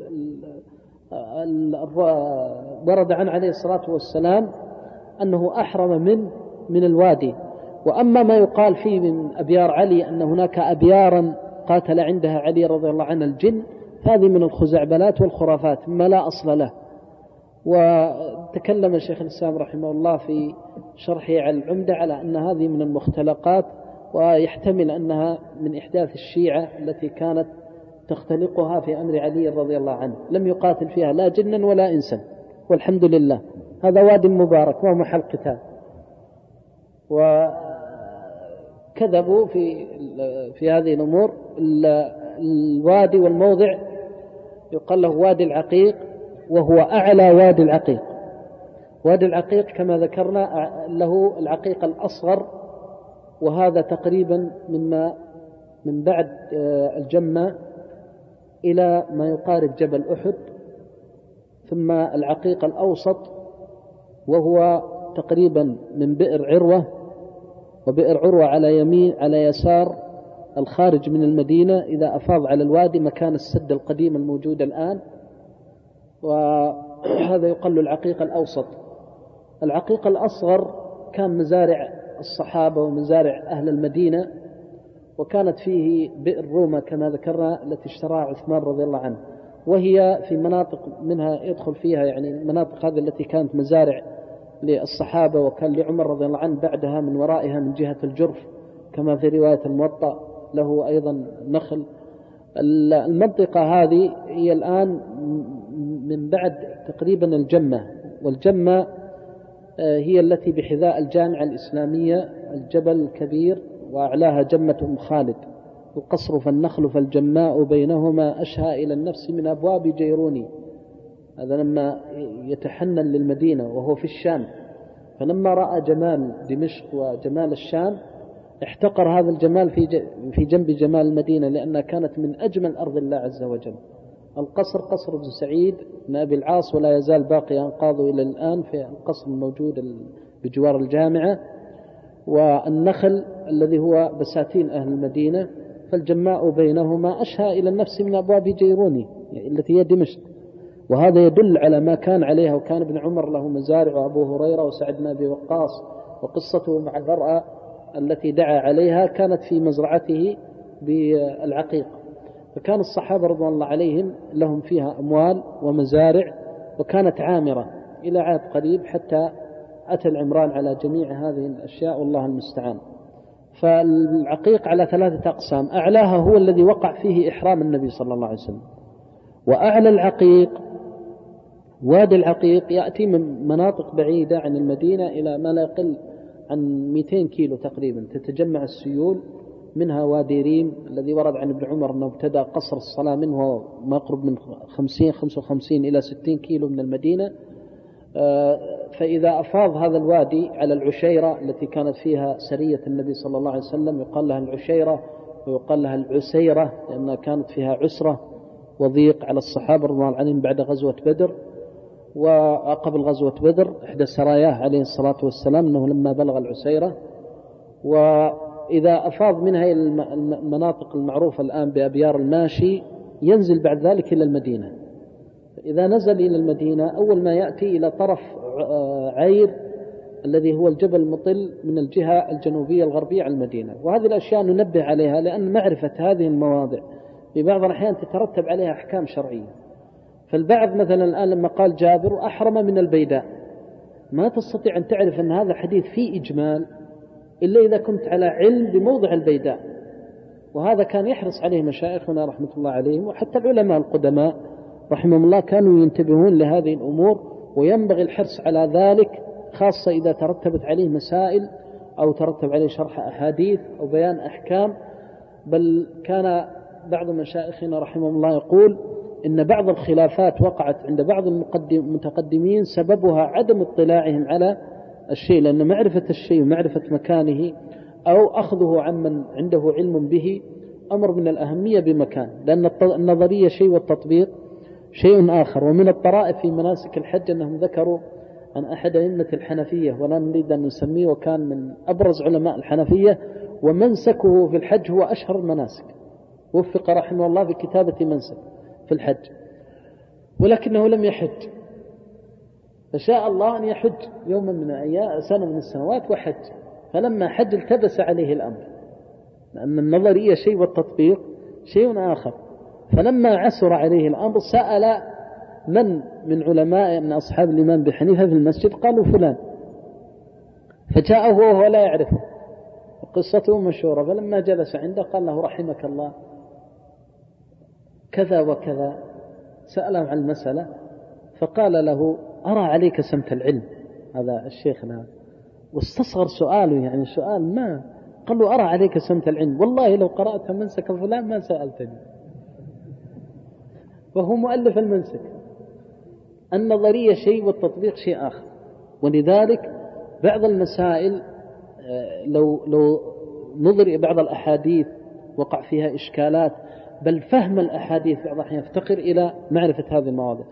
ورد عن عليه الصلاة والسلام أنه أحرم من من الوادي. وأما ما يقال فيه من أبيار علي أن هناك أبيارا قاتل عندها علي رضي الله عنه الجن، هذه من الخزعبلات والخرافات ما لا أصل له. وتكلم الشيخ الإسلام رحمه الله في شرحه على العمدة على أن هذه من المختلقات، ويحتمل أنها من إحداث الشيعة التي كانت تختلقها في أمر علي رضي الله عنه، لم يقاتل فيها لا جنا ولا إنسا والحمد لله. هذا وادي مبارك ومحل قتال. وكذبوا في في هذه الأمور. الوادي والموضع يقال له وادي العقيق، وهو أعلى وادي العقيق. وادي العقيق كما ذكرنا له العقيق الأصغر، وهذا تقريبا مما من بعد الجمة إلى ما يقارب جبل أحد، ثم العقيق الأوسط وهو تقريبا من بئر عروة، وبئر عروة على يمين على يسار الخارج من المدينة إذا أفاض على الوادي مكان السد القديم الموجود الآن، وهذا يقال العقيق الأوسط. العقيق الأصغر كان مزارع الصحابة ومزارع أهل المدينة، وكانت فيه بئر روما كما ذكرنا التي اشتراها عثمان رضي الله عنه، وهي في مناطق منها يدخل فيها يعني المناطق هذه التي كانت مزارع للصحابة، وكان لعمر رضي الله عنه بعدها من ورائها من جهة الجرف كما في رواية الموطأ له أيضا نخل. المنطقة هذه هي الآن من بعد تقريبا الجمة، والجمة هي التي بحذاء الجامعة الإسلامية، الجبل الكبير وأعلاها جمة أم خالد، القصر فالنخل فالجماء بينهما أشهى إلى النفس من أبواب جيروني. هذا لما يتحنن للمدينة وهو في الشام، فلما رأى جمال دمشق وجمال الشام احتقر هذا الجمال في في جنب جمال المدينة، لأنها كانت من أجمل أرض الله عز وجل. القصر قصر بن سعيد بن أبي العاص ولا يزال باقي أنقاضه إلى الآن في القصر الموجود بجوار الجامعة، والنخل الذي هو بساتين أهل المدينة، فالجماء بينهما أشهى إلى النفس من أبواب جيروني التي هي دمشق. وهذا يدل على ما كان عليها. وكان ابن عمر له مزارع، وأبو هريرة وسعد بن أبي وقاص، وقصته مع المرأة التي دعا عليها كانت في مزرعته بالعقيق. فكان الصحابة رضي الله عليهم لهم فيها أموال ومزارع، وكانت عامرة إلى عهد قريب حتى أتى العمران على جميع هذه الأشياء والله المستعان. فالعقيق على ثلاثة أقسام، أعلاها هو الذي وقع فيه إحرام النبي صلى الله عليه وسلم. وأعلى العقيق وادي العقيق يأتي من مناطق بعيدة عن المدينة إلى ما لا يقل عن مئتين كيلو تقريبا، تتجمع السيول منها وادي ريم الذي ورد عن ابن عمر أنه ابتدأ قصر الصلاة منه ما قرب من خمسين خمسة وخمسين إلى ستين كيلو من المدينة. فإذا أفاض هذا الوادي على العشيرة التي كانت فيها سرية النبي صلى الله عليه وسلم، يقال لها العشيرة ويقال لها العسيرة لأنها كانت فيها عسرة وضيق على الصحابة رضي الله عنهم بعد غزوة بدر. وقبل غزوة بدر إحدى سراياه عليه الصلاة والسلام أنه لما بلغ العسيرة، وإذا أفاض منها المناطق المعروفة الآن بأبيار الماشي ينزل بعد ذلك إلى المدينة. إذا نزل إلى المدينة أول ما يأتي إلى طرف عير الذي هو الجبل المطل من الجهة الجنوبية الغربية على المدينة. وهذه الأشياء ننبه عليها لأن معرفة هذه المواضع في بعض الأحيان تترتب عليها أحكام شرعية. فالبعض مثلا الآن لما قال جابر أحرم من البيداء، ما تستطيع أن تعرف أن هذا حديث فيه إجمال إلا إذا كنت على علم بموضع البيداء. وهذا كان يحرص عليه مشايخنا رحمة الله عليهم، وحتى العلماء القدماء رحمهم الله كانوا ينتبهون لهذه الأمور، وينبغي الحرص على ذلك خاصة إذا ترتبت عليه مسائل أو ترتب عليه شرح أحاديث أو بيان أحكام، بل كان بعض مشايخنا رحمه الله يقول إن بعض الخلافات وقعت عند بعض المتقدمين سببها عدم اطلاعهم على الشيء، لأن معرفة الشيء ومعرفة مكانه أو أخذه عمن عنده علم به أمر من الأهمية بمكان، لأن النظرية شيء والتطبيق شيء آخر. ومن الطرائف في مناسك الحج أنهم ذكروا عن أحد أئمة الحنفية ولا نريد أن نسميه، وكان من أبرز علماء الحنفية، ومنسكه في الحج هو أشهر المناسك، وفق رحمه الله في كتابة منسك في الحج، ولكنه لم يحج، فشاء الله أن يحج يوما من أيام سنة من السنوات وحج، فلما حج التبس عليه الأمر، لأن النظرية شيء والتطبيق شيء آخر. فلما عسر عليه الأمر سأل من من علماء من أصحاب الإمام أبي حنيفة في المسجد، قالوا فلان، فجاءه وهو لا يعرفه، قصته مشهورة. فلما جلس عنده قال له رحمك الله كذا وكذا، سأله عن المسألة، فقال له أرى عليك سمت العلم، هذا الشيخ هذا، واستصغر سؤاله، يعني سؤال ما، قال له أرى عليك سمت العلم، والله لو قرأت منسك فلان ما سألتني، وهو مؤلف المنسك. النظرية شيء والتطبيق شيء آخر. ولذلك بعض المسائل لو لو نظر إلى بعض الأحاديث وقع فيها إشكالات، بل فهم الأحاديث بعض الأحيان يفتقر إلى معرفة هذه المواضيع.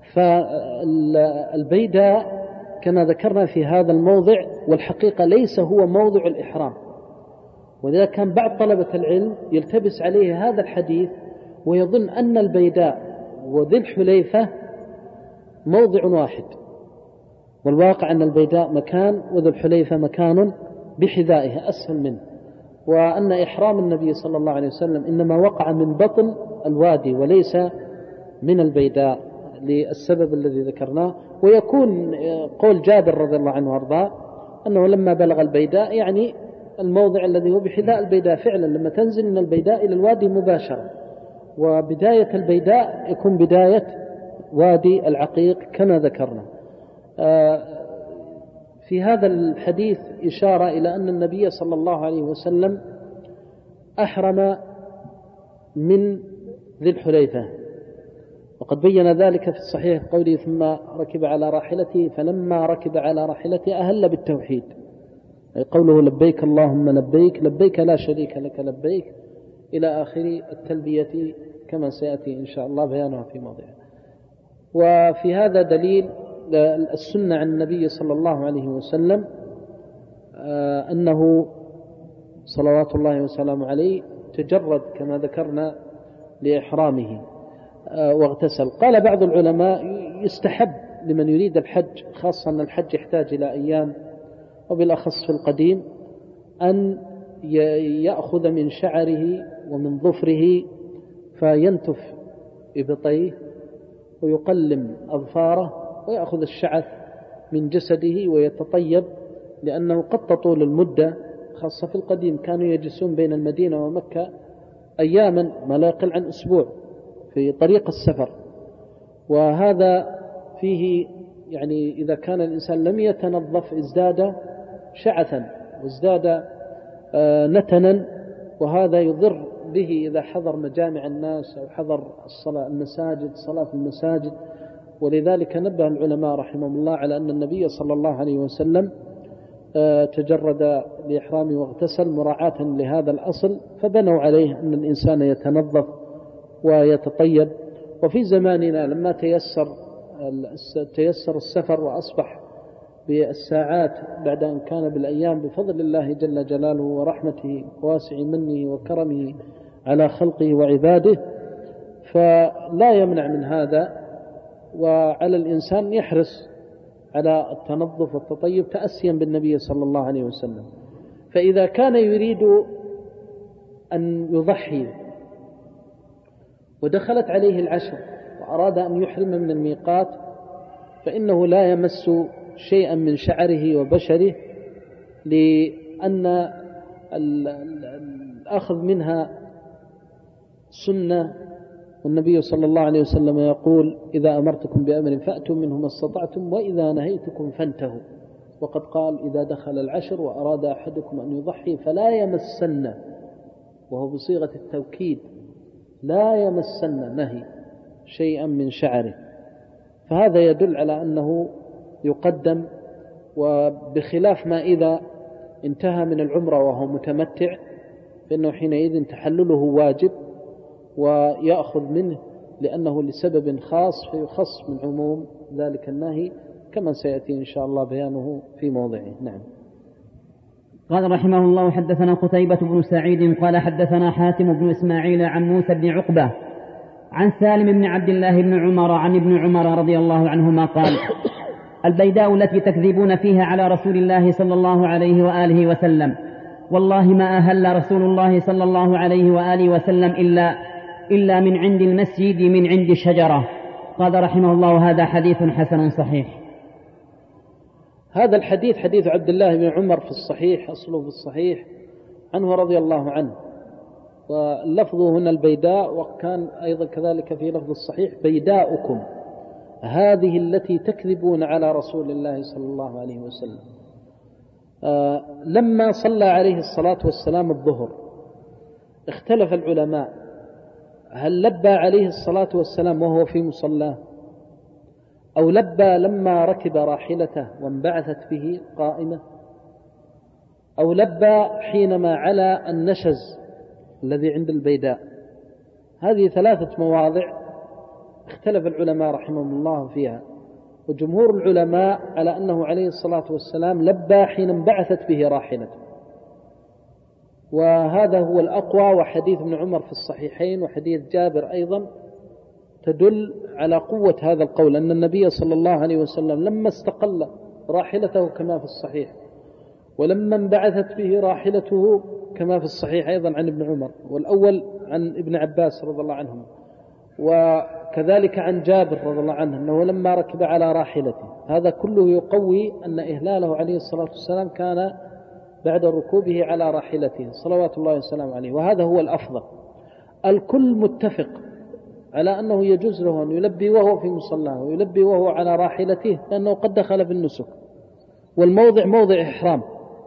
فالبيداء كما ذكرنا في هذا الموضع، والحقيقة ليس هو موضع الإحرام، وإذا كان بعض طلبة العلم يلتبس عليه هذا الحديث ويظن أن البيداء وذي الحليفة موضع واحد، والواقع أن البيداء مكان وذو الحليفة مكان بحذائها أسفل منه، وأن إحرام النبي صلى الله عليه وسلم إنما وقع من بطن الوادي وليس من البيداء للسبب الذي ذكرناه. ويكون قول جابر رضي الله عنه وارضاه أنه لما بلغ البيداء يعني الموضع الذي هو بحذاء البيداء، فعلا لما تنزل من البيداء إلى الوادي مباشرة، وبداية البيداء يكون بداية وادي العقيق كما ذكرنا. في هذا الحديث إشارة إلى أن النبي صلى الله عليه وسلم أحرم من ذي الحليفة، وقد بين ذلك في الصحيح قوله ثم ركب على راحلته، فلما ركب على راحلته أهل بالتوحيد، أي قوله لبيك اللهم لبيك، لبيك لا شريك لك لبيك، إلى آخر التلبية كما سيأتي إن شاء الله بيانها في موضعها. وفي هذا دليل السنة عن النبي صلى الله عليه وسلم أنه صلوات الله وسلامه عليه تجرد كما ذكرنا لإحرامه واغتسل. قال بعض العلماء يستحب لمن يريد الحج، خاصة أن الحج يحتاج إلى أيام وبالأخص في القديم، أن يأخذ من شعره ومن ظفره فينتف إبطيه ويقلم أظفاره ويأخذ الشعث من جسده ويتطيب، لأنه قد تطول المدة، خاصة في القديم كانوا يجلسون بين المدينة ومكة أياما ما لا يقل عن أسبوع في طريق السفر، وهذا فيه يعني إذا كان الإنسان لم يتنظف ازداد شعثا وازداد نتنا، وهذا يضر به إذا حضر مجامع الناس أو حضر الصلاة المساجد صلاة في المساجد. ولذلك نبه العلماء رحمهم الله على أن النبي صلى الله عليه وسلم تجرد لإحرامه واغتسل مراعاة لهذا الأصل، فبنوا عليه أن الإنسان يتنظف ويتطيب. وفي زماننا لما تيسر تيسر السفر وأصبح بالساعات بعد أن كان بالأيام بفضل الله جل جلاله ورحمته وواسع منه وكرمه على خلقه وعباده، فلا يمنع من هذا، وعلى الإنسان يحرص على التنظف والتطيب تأسيا بالنبي صلى الله عليه وسلم. فإذا كان يريد أن يضحي ودخلت عليه العشر وأراد أن يحرم من الميقات، فإنه لا يمس شيئا من شعره وبشره، لأن الأخذ منها سنة، والنبي صلى الله عليه وسلم يقول إذا أمرتكم بأمر فأتوا منه ما استطعتم وإذا نهيتكم فانتهوا. وقد قال إذا دخل العشر وأراد أحدكم أن يضحي فلا يمسن، وهو بصيغة التوكيد، لا يمسن نهي شيئا من شعره، فهذا يدل على أنه يقدم. وبخلاف ما إذا انتهى من العمرة وهو متمتع فإنه حينئذ تحلله واجب ويأخذ منه لأنه لسبب خاص فيخص من عموم ذلك النهي كما سيأتي إن شاء الله بيانه في موضعه. نعم. قال رحمه الله: حدثنا قتيبة بن سعيد قال حدثنا حاتم بن إسماعيل عن موسى بن عقبة عن سالم بن عبد الله بن عمر عن ابن عمر رضي الله عنهما قال: البيداء التي تكذبون فيها على رسول الله صلى الله عليه وآله وسلم، والله ما أهل رسول الله صلى الله عليه وآله وسلم إلا, إلا من عند المسجد من عند الشجرة. قال رحمه الله: هذا حديث حسن صحيح. هذا الحديث حديث عبد الله بن عمر في الصحيح، أصله في الصحيح عنه رضي الله عنه، واللفظ هنا البيداء، وكان أيضا كذلك في لفظ الصحيح: بيداؤكم هذه التي تكذبون على رسول الله صلى الله عليه وسلم. آه لما صلى عليه الصلاة والسلام الظهر اختلف العلماء هل لبى عليه الصلاة والسلام وهو في مصلاه، أو لبى لما ركب راحلته وانبعثت به قائمة، أو لبى حينما على النشز الذي عند البيداء. هذه ثلاثة مواضع اختلف العلماء رحمهم الله فيها، وجمهور العلماء على أنه عليه الصلاة والسلام لبى حين انبعثت به راحلته، وهذا هو الأقوى. وحديث ابن عمر في الصحيحين وحديث جابر أيضا تدل على قوة هذا القول، أن النبي صلى الله عليه وسلم لما استقل راحلته كما في الصحيح، ولما انبعثت به راحلته كما في الصحيح أيضا عن ابن عمر، والأول عن ابن عباس رضي الله عنهم، وكذلك عن جابر رضي الله عنه أنه لما ركب على راحلته. هذا كله يقوي أن إهلاله عليه الصلاة والسلام كان بعد ركوبه على راحلته صلوات الله وسلامه عليه، وهذا هو الأفضل. الكل متفق على أنه يجوز له أن يلبي وهو في مصلاه ويلبي وهو على راحلته، لأنه قد دخل بالنسك والموضع موضع إحرام.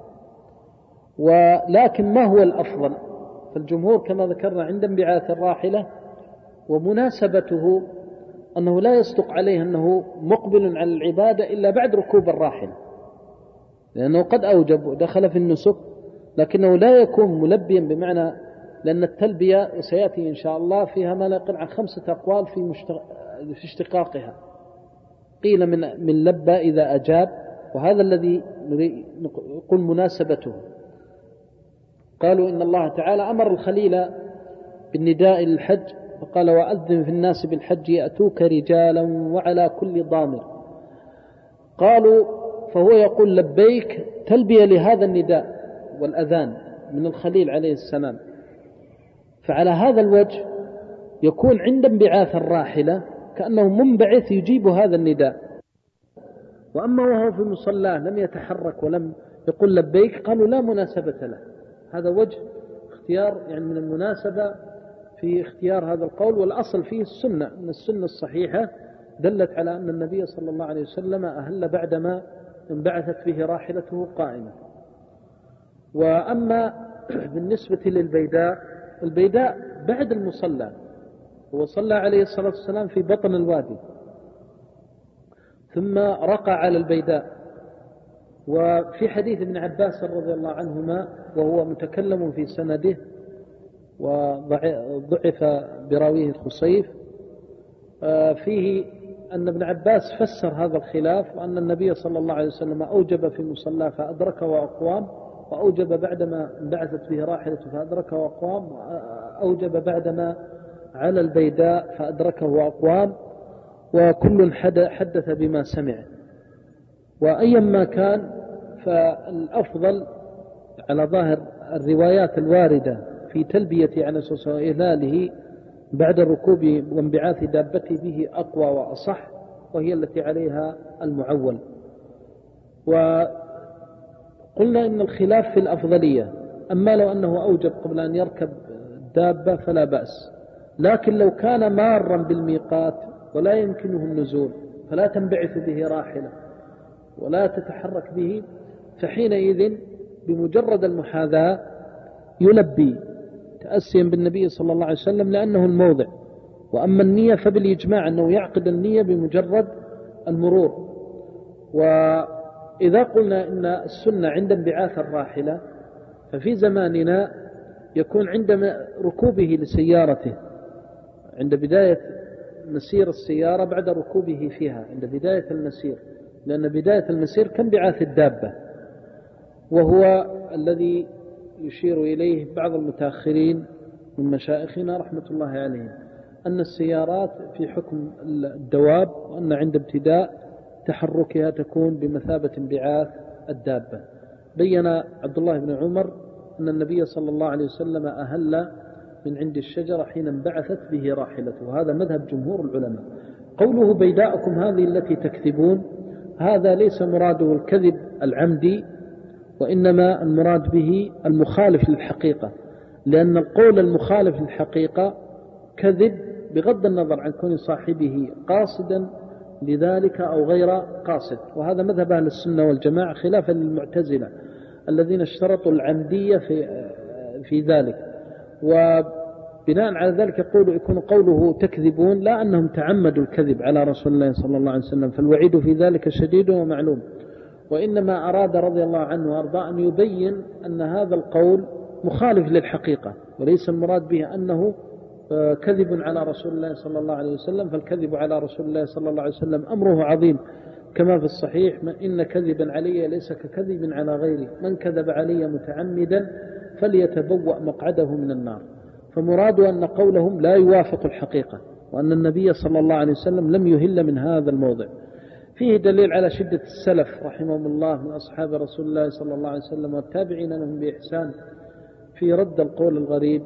ولكن ما هو الأفضل؟ فالجمهور كما ذكرنا عند انبعاث الراحلة ومناسبته أنه لا يصدق عليه أنه مقبل على العبادة إلا بعد ركوب الراحلة، لأنه قد أوجب ودخل في النسك، لكنه لا يكون ملبيا، بمعنى لأن التلبية سيأتي إن شاء الله فيها ما لا يقل عن خمسة أقوال في, في اشتقاقها. قيل من, من لبى إذا أجاب، وهذا الذي نقول مناسبته. قالوا إن الله تعالى أمر الخليل بالنداء للحج فقال: وأذن في الناس بالحج يأتوك رجالا وعلى كل ضامر. قالوا فهو يقول لبيك تلبية لهذا النداء والأذان من الخليل عليه السلام، فعلى هذا الوجه يكون عند انبعاث الراحلة كأنه منبعث يجيب هذا النداء. وأما وهو في مصلاه لم يتحرك ولم يقول لبيك، قالوا لا مناسبة له. هذا وجه اختيار يعني من المناسبة في اختيار هذا القول، والأصل فيه السنة، أن السنة الصحيحة دلت على أن النبي صلى الله عليه وسلم أهل بعدما انبعثت به راحلته قائمة. وأما بالنسبة للبيداء، البيداء بعد المصلى، هو صلى عليه الصلاة والسلام في بطن الوادي ثم رقى على البيداء. وفي حديث ابن عباس رضي الله عنهما وهو متكلم في سنده وضعف براويه الخصيف، فيه أن ابن عباس فسر هذا الخلاف، وأن النبي صلى الله عليه وسلم أوجب في مصلاه فأدركه أقوام، وأوجب بعدما انبعثت به راحلته فأدركه أقوام، وأوجب بعدما على البيداء فأدركه أقوام، وكل حدث بما سمع. وأيا ما كان فالأفضل على ظاهر الروايات الواردة في تلبية على أساس إهلاله بعد الركوب وانبعاث دابته به أقوى وأصح، وهي التي عليها المعول. وقلنا إن الخلاف في الأفضلية، أما لو أنه أوجب قبل أن يركب دابة فلا بأس، لكن لو كان مارا بالميقات ولا يمكنه النزول فلا تنبعث به راحلة، ولا تتحرك به، فحينئذ بمجرد المحاذاة يلبي تأسيا بالنبي صلى الله عليه وسلم لأنه الموضع. وأما النية فبالإجماع أنه يعقد النية بمجرد المرور. وإذا قلنا إن السنة عند انبعاث الراحلة، ففي زماننا يكون عند ركوبه لسيارته، عند بداية مسير السيارة بعد ركوبه فيها، عند بداية المسير، لأن بداية المسير كانبعاث الدابة، وهو الذي يشير إليه بعض المتأخرين من مشايخنا رحمة الله عليهم، أن السيارات في حكم الدواب، وأن عند ابتداء تحركها تكون بمثابة انبعاث الدابة. بين عبد الله بن عمر أن النبي صلى الله عليه وسلم أهل من عند الشجرة حين انبعثت به راحلته، وهذا مذهب جمهور العلماء. قوله بيداءكم هذه التي تكذبون، هذا ليس مراده الكذب العمدي، وإنما المراد به المخالف للحقيقة، لأن القول المخالف للحقيقة كذب بغض النظر عن كون صاحبه قاصدا لذلك أو غير قاصد. وهذا مذهب أهل السنة والجماعة خلافا للمعتزلة الذين اشترطوا العمدية في, في ذلك. وبناء على ذلك يقول يكون قوله تكذبون لا أنهم تعمدوا الكذب على رسول الله صلى الله عليه وسلم، فالوعيد في ذلك شديد ومعلوم، وإنما أراد رضي الله عنه وأرضاه أن يبين أن هذا القول مخالف للحقيقة، وليس المراد به أنه كذب على رسول الله صلى الله عليه وسلم، فالكذب على رسول الله صلى الله عليه وسلم أمره عظيم، كما في الصحيح: إن كذبا علي ليس ككذب على غيري، من كذب علي متعمدا فليتبوأ مقعده من النار. فمراد أن قولهم لا يوافق الحقيقة، وأن النبي صلى الله عليه وسلم لم يهل من هذا الموضع. فيه دليل على شدة السلف رحمهم الله من أصحاب رسول الله صلى الله عليه وسلم والتابعين لهم بإحسان في رد القول الغريب،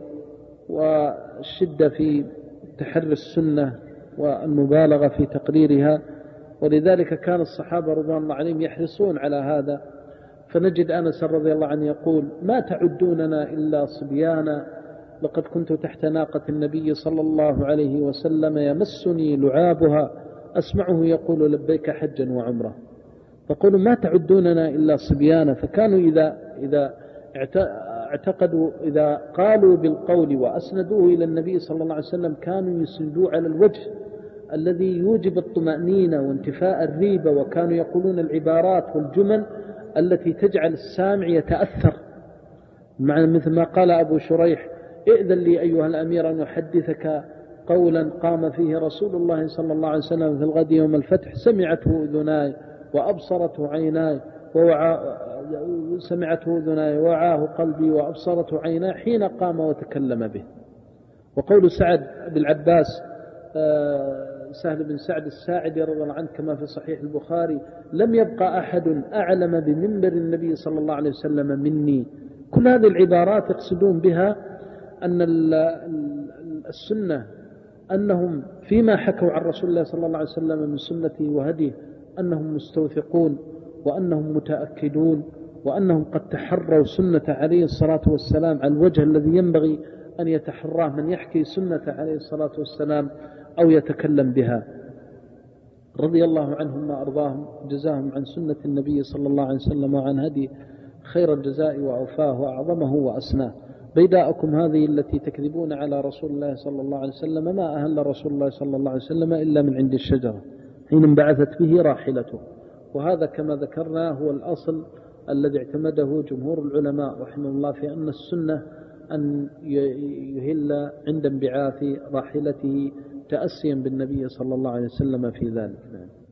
والشدة في تحري السنة والمبالغة في تقريرها. ولذلك كان الصحابة رضوان الله عليهم يحرصون على هذا. فنجد أنس رضي الله عنه يقول: ما تعدوننا إلا صبيانا، لقد كنت تحت ناقة النبي صلى الله عليه وسلم يمسني لعابها أسمعه يقول لبيك حجا وعمرة. فقولوا ما تعدوننا إلا صبيانا، فكانوا إذا, إذا اعتقدوا إذا قالوا بالقول وأسندوه إلى النبي صلى الله عليه وسلم كانوا يسندوه على الوجه الذي يوجب الطمأنينة وانتفاء الريبة، وكانوا يقولون العبارات والجمل التي تجعل السامع يتأثر، مثل ما قال أبو شريح: ائذن لي أيها الأمير أن أحدثك قولا قام فيه رسول الله صلى الله عليه وسلم في الغد يوم الفتح سمعته أذناي وأبصرته عيناي ووعى سمعته أذناي ووعاه قلبي وأبصرته عيناي حين قام وتكلم به. وقول سعد بن عباس سهل بن سعد الساعدي رضي الله عنه كما في صحيح البخاري: لم يبقى أحد أعلم بمنبر النبي صلى الله عليه وسلم مني. كل هذه العبارات يقصدون بها أن السنة أنهم فيما حكوا عن رسول الله صلى الله عليه وسلم من سنته وهديه أنهم مستوثقون، وأنهم متأكدون، وأنهم قد تحروا سنة عليه الصلاة والسلام على الوجه الذي ينبغي أن يتحراه من يحكي سنة عليه الصلاة والسلام أو يتكلم بها. رضي الله عنهم وأرضاهم، جزاهم عن سنة النبي صلى الله عليه وسلم وعن هدي خير الجزاء وأوفاه وأعظمه وأسناه. بيداءكم هذه التي تكذبون على رسول الله صلى الله عليه وسلم، ما أهل رسول الله صلى الله عليه وسلم إلا من عند الشجرة حين انبعثت به راحلته. وهذا كما ذكرنا هو الأصل الذي اعتمده جمهور العلماء رحمه الله في أن السنة أن يهل عند انبعاث راحلته تأسيا بالنبي صلى الله عليه وسلم في ذلك.